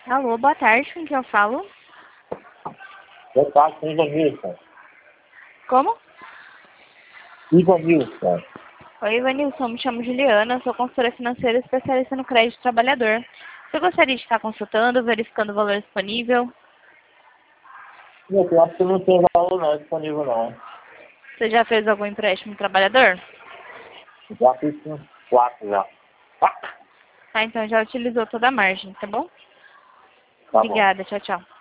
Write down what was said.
Alô, boa tarde, com quem eu falo? Boa tarde, com Ivanilson. Como? Ivanilson. Oi, Ivanilson, me chamo Juliana, sou consultora financeira especialista no crédito trabalhador. Você gostaria de estar consultando, verificando o valor disponível? Eu acho que não tem valor não, disponível não. Você já fez algum empréstimo trabalhador? Já fiz uns 4 já. Ah, então já utilizou toda a margem, tá bom? Tá bom. Obrigada, tchau, tchau.